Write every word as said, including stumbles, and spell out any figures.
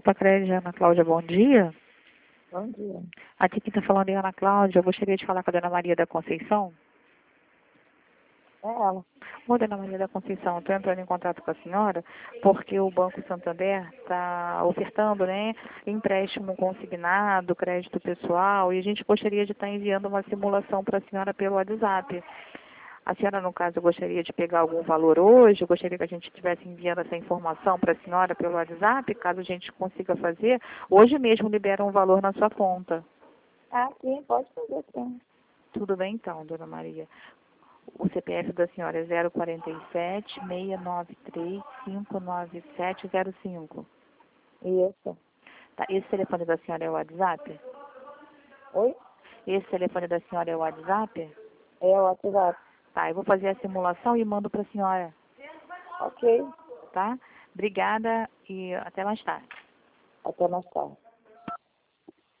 Copa Crédito, Ana Cláudia, bom dia. Bom dia. Aqui quem está falando é Ana Cláudia. Eu gostaria de falar com a Dona Maria da Conceição. É ela. Ô, Dona Maria da Conceição, estou entrando em contato com a senhora porque o Banco Santander está ofertando, né, empréstimo consignado, crédito pessoal, e a gente gostaria de estar enviando uma simulação para a senhora pelo WhatsApp. A senhora, no caso, gostaria de pegar algum valor hoje? Eu gostaria que a gente estivesse enviando essa informação para a senhora pelo WhatsApp, caso a gente consiga fazer. Hoje mesmo libera um valor na sua conta. Ah, sim, pode fazer sim. Tudo bem então, Dona Maria. O C P F da senhora é zero quarenta e sete, seiscentos e noventa e três, cinco nove sete zero cinco. Isso. Tá, esse telefone da senhora é o WhatsApp? Oi? Esse telefone da senhora é o WhatsApp? É o WhatsApp. Tá, eu vou fazer a simulação e mando para a senhora, Ok. tá? Obrigada e até mais tarde. Até mais tarde.